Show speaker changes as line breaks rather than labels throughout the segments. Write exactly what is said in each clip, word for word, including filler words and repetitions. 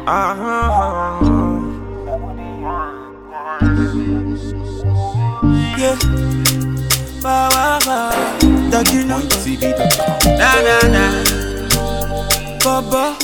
Uh-huh. Yeah. Ba ba ba. Dog you know. Na na na. Baba.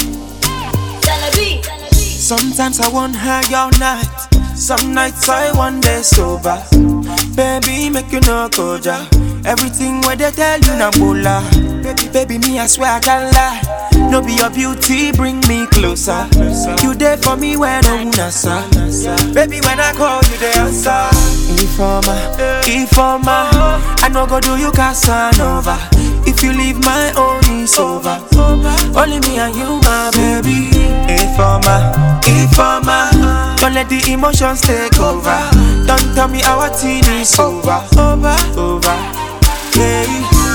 Sometimes I want high all night. Some nights I want day sober. Baby, make you no go ja. Everything where they tell you na bola. Baby, baby, me I swear I can't lie. No be your beauty, bring me closer. You there for me when I'm nasa. Baby, when I call you, they answer. Informer, informer, I no go do you Casanova. If you leave my own, it's over. Only me and you, my baby. Informer, informer, don't let the emotions take over. Don't tell me our teen is over. Over, over, yeah.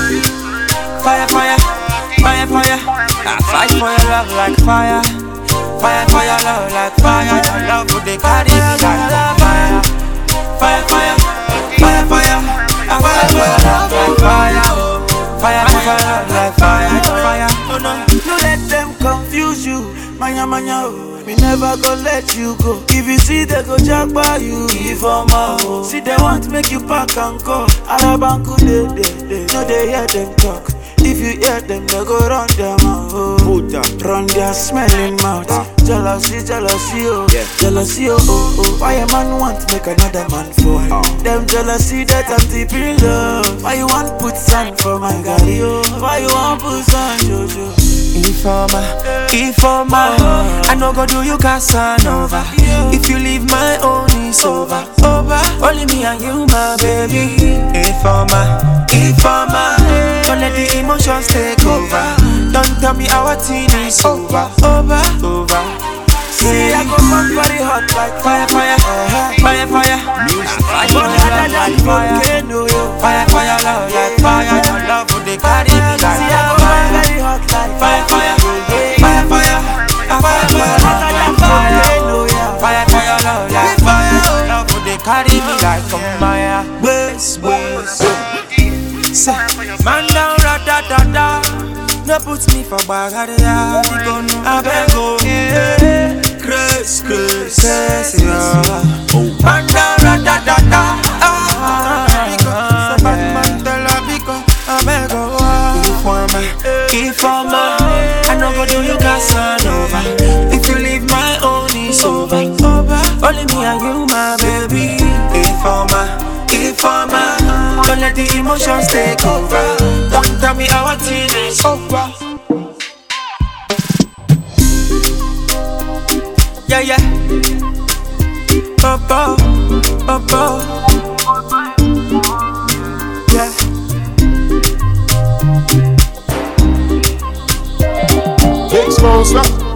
Fire, fire, fire, fire. I fight for your love like fire. Fire, fire, love like fire. Your love would they carry me like fire. Fire, fire, fire, fire. I fight for your love like fire. Fire, fire, love like fire. Fire, oh no.
No let them confuse you. Manya, manya, oh. We never go let you go. If you see they go jack by you, if I'm out. See they want to make you pack and go. Arabanku they, they, they. No they hear them talk. If you hear them, they go run their mouth. Run their smelling mouth. Jealousy, jealousy, oh. Yeah. Jealousy, oh, oh, oh. Why a man want to make another man fall? Oh. Them jealousy that I'm deep in love. Why you want put sand for my gari, oh? Why you want put sand, Jojo?
Informer, informer, I no go do you Casanova. If you leave my own, it's over. Over, only me and you, my baby. Informer, informer, don't let the emotions take over. Don't tell me our teen is over. Over, over.
See, I go back very hot like
Fire, fire, fire, fire. Fire, fire, love like fire. Fire, fire, love like fire. Your love would they carry me like fire.
Very hot like
Fire, fire, fire, fire. Fire, fire, love like fire. Fire, fire, love like fire. Love would they carry me like a fire. Waste, waste. Say, man down, ra da da da. No put me for bagaria. I beg you. Grace, grace, grace, man down, ra da da da. Because bad man tell her because I beg you. Informer, informer, I no go do you Casanova. If you leave my own, it's over. Only me and you, my baby. Informer, informer, don't let the emotions take over. Don't tell me our teen is over. Yeah, yeah. Bubba, bubba. Yeah.
Big Smosa.